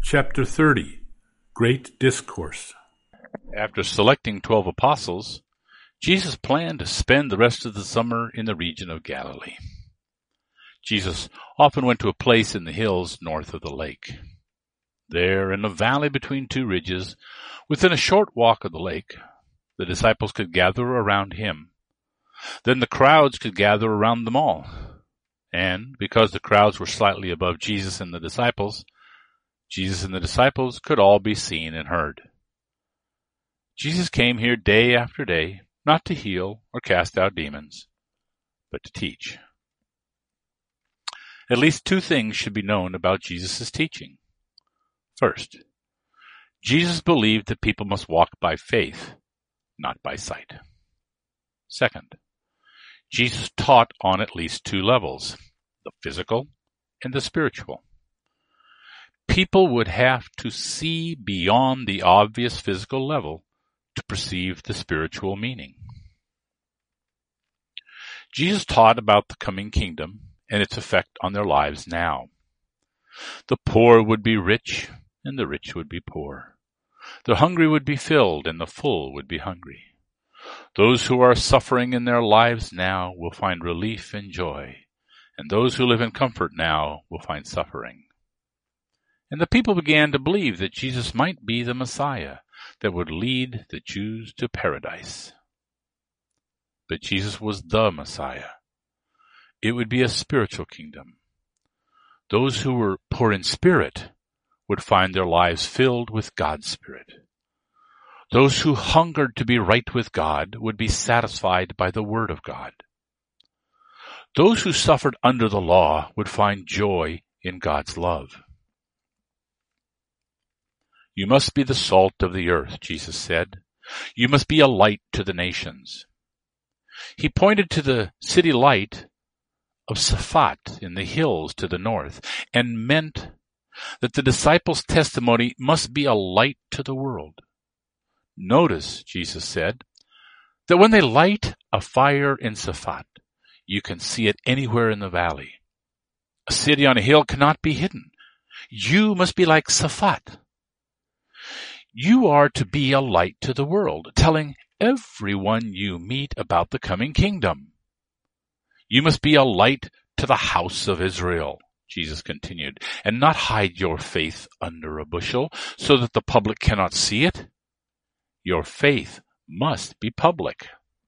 Chapter 30, Great Discourse. After selecting 12 apostles, Jesus planned to spend the rest of the summer in the region of Galilee. Jesus often went to a place in the hills north of the lake. There, in a valley between two ridges, within a short walk of the lake, the disciples could gather around him. Then the crowds could gather around them all. And because the crowds were slightly above Jesus and the disciples could all be seen and heard. Jesus came here day after day, not to heal or cast out demons, but to teach. At least two things should be known about Jesus' teaching. First, Jesus believed that people must walk by faith, not by sight. Second, Jesus taught on at least two levels, the physical and the spiritual. People would have to see beyond the obvious physical level to perceive the spiritual meaning. Jesus taught about the coming kingdom and its effect on their lives now. The poor would be rich and the rich would be poor. The hungry would be filled and the full would be hungry. Those who are suffering in their lives now will find relief and joy, and those who live in comfort now will find suffering. And the people began to believe that Jesus might be the Messiah that would lead the Jews to paradise. But Jesus was the Messiah. It would be a spiritual kingdom. Those who were poor in spirit would find their lives filled with God's Spirit. Those who hungered to be right with God would be satisfied by the Word of God. Those who suffered under the law would find joy in God's love. You must be the salt of the earth, Jesus said. You must be a light to the nations. He pointed to the city light of Safat in the hills to the north and meant that the disciples' testimony must be a light to the world. Notice, Jesus said, that when they light a fire in Safat, you can see it anywhere in the valley. A city on a hill cannot be hidden. You must be like Safat. You are to be a light to the world, telling everyone you meet about the coming kingdom. You must be a light to the house of Israel, Jesus continued, and not hide your faith under a bushel so that the public cannot see it. Your faith must be public.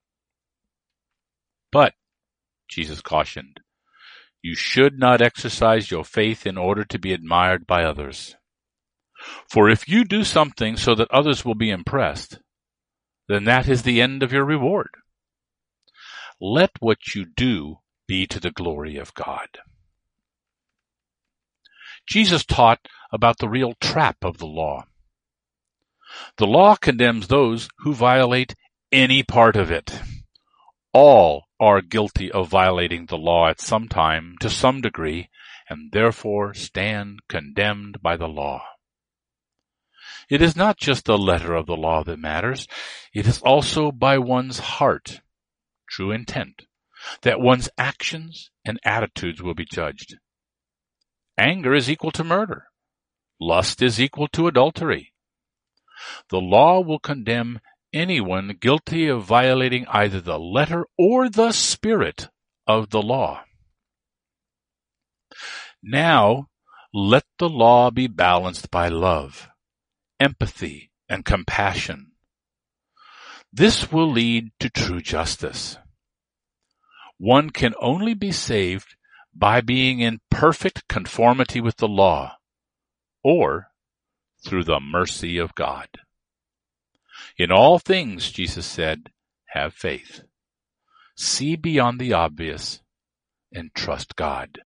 But, Jesus cautioned, you should not exercise your faith in order to be admired by others. For if you do something so that others will be impressed, then that is the end of your reward. Let what you do be to the glory of God. Jesus taught about the real trap of the law. The law condemns those who violate any part of it. All are guilty of violating the law at some time, to some degree, and therefore stand condemned by the law. It is not just the letter of the law that matters. It is also by one's heart, true intent, that one's actions and attitudes will be judged. Anger is equal to murder. Lust is equal to adultery. The law will condemn anyone guilty of violating either the letter or the spirit of the law. Now, let the law be balanced by love, empathy, and compassion. This will lead to true justice. One can only be saved by being in perfect conformity with the law, or through the mercy of God. In all things, Jesus said, have faith. See beyond the obvious and trust God.